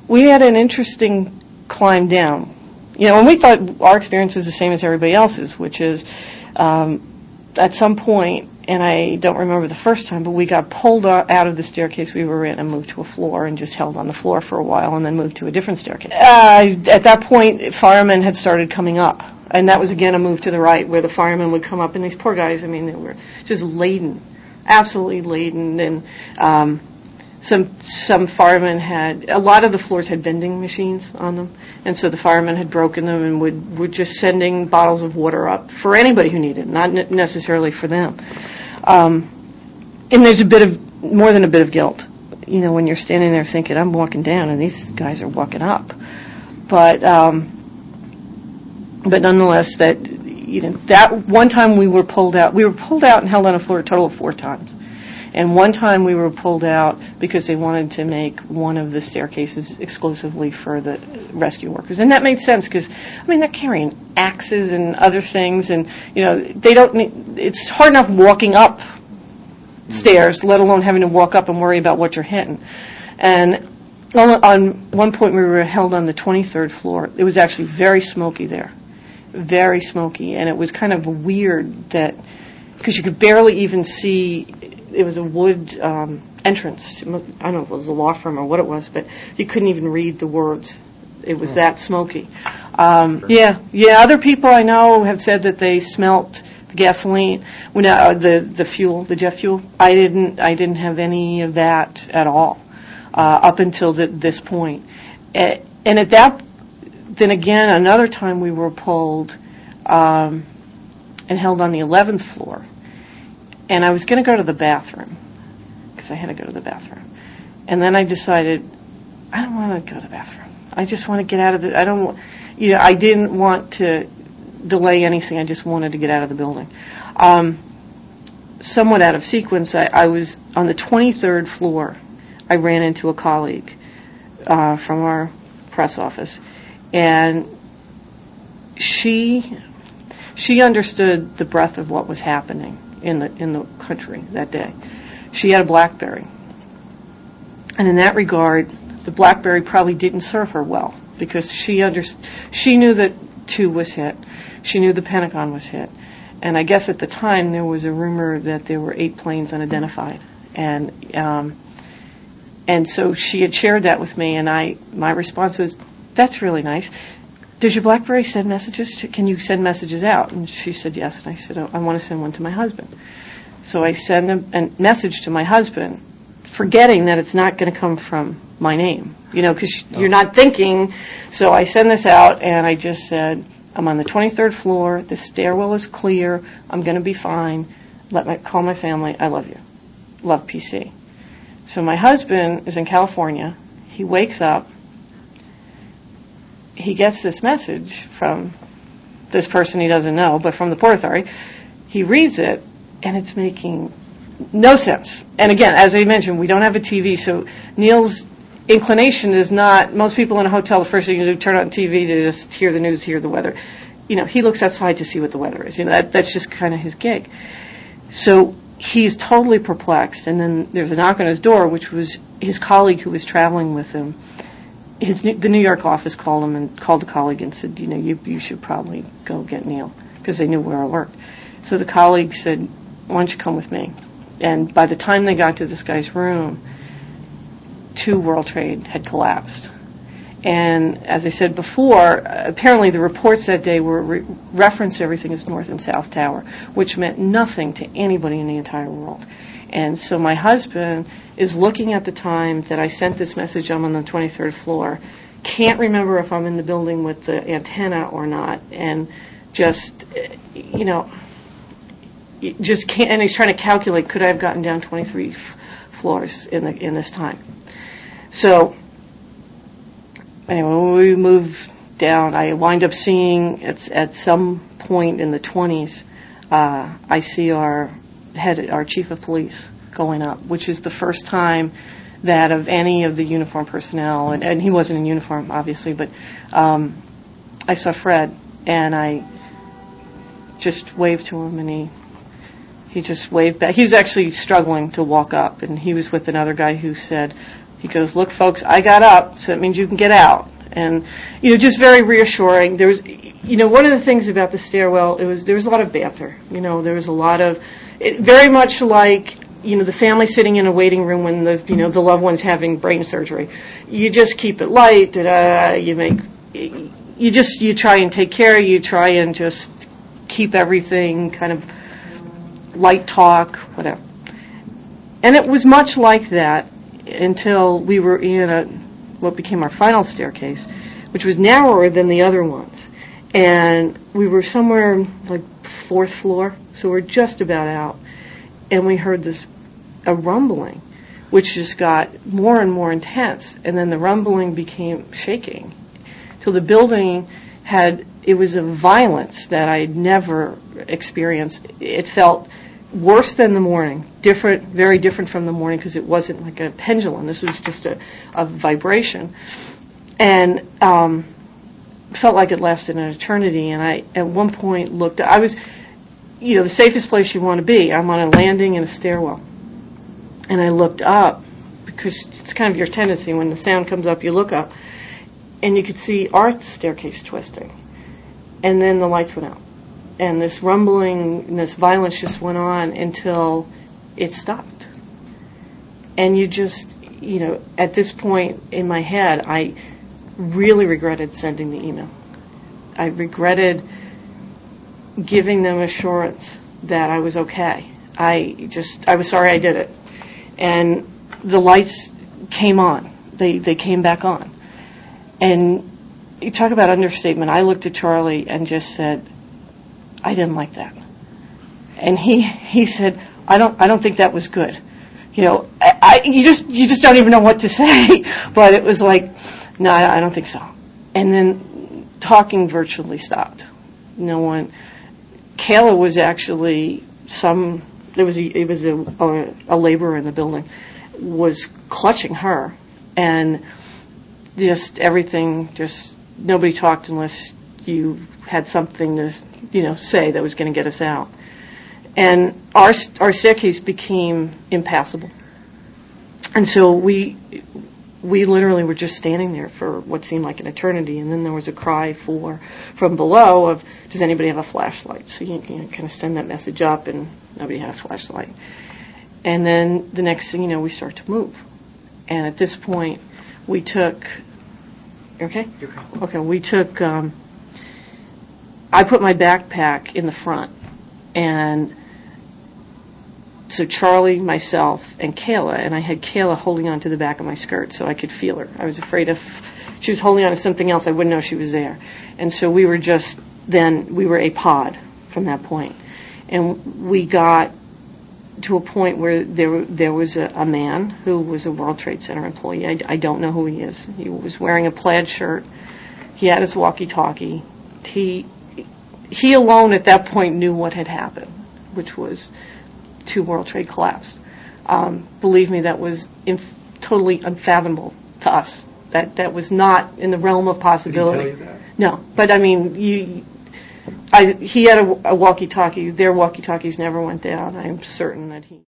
we had an interesting climb down. And we thought our experience was the same as everybody else's, which is at some point, and I don't remember the first time, but we got pulled out of the staircase we were in and moved to a floor and just held on the floor for a while and then moved to a different staircase. At that point, firemen had started coming up, and that was again a move to the right where the firemen would come up, and these poor guys, I mean, they were just laden, absolutely laden, and some firemen had, a lot of the floors had vending machines on them, and so the firemen had broken them and were just sending bottles of water up for anybody who needed it, not necessarily for them. And there's more than a bit of guilt, when you're standing there thinking, I'm walking down and these guys are walking up. But nonetheless, that one time we were pulled out and held on a floor a total of 4 times. And one time we were pulled out because they wanted to make one of the staircases exclusively for the rescue workers. And that made sense because, they're carrying axes and other things, and, it's hard enough walking up stairs, let alone having to walk up and worry about what you're hitting. And on one point we were held on the 23rd floor. It was actually very smoky there. Very smoky. And it was kind of weird because you could barely even see. It was a wood entrance. I don't know if it was a law firm or what it was, but you couldn't even read the words. It was that smoky. Other people I know have said that they smelt the gasoline, the fuel, the jet fuel. I didn't have any of that at all up until this point. And at that, then again, another time we were pulled and held on the 11th floor. And I was going to go to the bathroom, because I had to go to the bathroom. And then I decided, I don't want to go to the bathroom. I just want to get out of I didn't want to delay anything. I just wanted to get out of the building. Somewhat out of sequence, I was on the 23rd floor. I ran into a colleague from our press office. And she understood the breadth of what was happening in the country that day. She had a BlackBerry. And in that regard, the BlackBerry probably didn't serve her well because she knew that 2 was hit. She knew the Pentagon was hit. And I guess at the time there was a rumor that there were 8 planes unidentified. And so she had shared that with me, and my response was, that's really nice. Does your BlackBerry send messages? Can you send messages out? And she said yes. And I said, I want to send one to my husband. So I send a message to my husband, forgetting that it's not going to come from my name, because you're not thinking. So I send this out, and I just said, I'm on the 23rd floor. The stairwell is clear. I'm going to be fine. Call my family. I love you. Love, PC. So my husband is in California. He wakes up. He gets this message from this person he doesn't know, but from the Port Authority. He reads it, and it's making no sense. And again, as I mentioned, we don't have a TV, so Neil's inclination is not, most people in a hotel, the first thing you do, turn on TV to just hear the news, hear the weather. He looks outside to see what the weather is. That's just kind of his gig. So he's totally perplexed, and then there's a knock on his door, which was his colleague who was traveling with him. The New York office called the colleague and said, you should probably go get Neil, because they knew where I worked. So the colleague said, why don't you come with me? And by the time they got to this guy's room, 2 World Trade had collapsed. And as I said before, apparently the reports that day were referenced everything as North and South Tower, which meant nothing to anybody in the entire world. And so my husband is looking at the time that I sent this message. I'm on the 23rd floor. Can't remember if I'm in the building with the antenna or not. And just can't. And he's trying to calculate, could I have gotten down 23 floors in this time? So anyway, when we moved down, I wind up seeing at some point in the 20s, I see our chief of police going up, which is the first time that of any of the uniformed personnel, and he wasn't in uniform, obviously, but I saw Fred, and I just waved to him, and he just waved back. He was actually struggling to walk up, and he was with another guy who said, He goes, look, folks, I got up, so that means you can get out. And, just very reassuring. There was, one of the things about the stairwell, there was a lot of banter. There was a lot of, very much like, the family sitting in a waiting room when the loved one's having brain surgery. You just keep it light, you try and take care, you try and just keep everything kind of light talk, whatever. And it was much like that until we were in what became our final staircase, which was narrower than the other ones. And we were somewhere like 4th floor, so we're just about out. And we heard a rumbling, which just got more and more intense. And then the rumbling became shaking. So the building it was a violence that I had never experienced. It felt worse than the morning, very different from the morning, because it wasn't like a pendulum. This was just a vibration. And felt like it lasted an eternity. And I, at one point, I was, the safest place you want to be. I'm on a landing in a stairwell. And I looked up, because it's kind of your tendency. When the sound comes up, you look up. And you could see our staircase twisting. And then the lights went out. And this rumbling and this violence just went on until it stopped. And you just, at this point in my head, I really regretted sending the email. I regretted giving them assurance that I was okay. I was sorry I did it. And the lights came on. They came back on. And you talk about understatement. I looked at Charlie and just said, I didn't like that. And he said, I don't think that was good. You just don't even know what to say. But it was like, no, I don't think so. And then talking virtually stopped. No one. Kayla was actually it was a laborer in the building, was clutching her, and just everything, nobody talked unless you had something to, say that was going to get us out. And our staircase became impassable. And so we literally were just standing there for what seemed like an eternity. And then there was a cry from below of, does anybody have a flashlight? So you kind of send that message up, and nobody had a flashlight. And then the next thing you know, we start to move. And at this point, we took, okay? Okay, we took, I put my backpack in the front, and so Charlie, myself, and Kayla, and I had Kayla holding on to the back of my skirt so I could feel her. I was afraid if she was holding on to something else, I wouldn't know she was there. And so we were a pod from that point. And we got to a point where there was a man who was a World Trade Center employee. I don't know who he is. He was wearing a plaid shirt. He had his walkie-talkie. He alone at that point knew what had happened, which was 2 World Trade collapsed. Believe me, that was totally unfathomable to us. That was not in the realm of possibility. Did he tell you that? No, but I mean, he had a walkie-talkie. Their walkie-talkies never went down. I'm certain that he...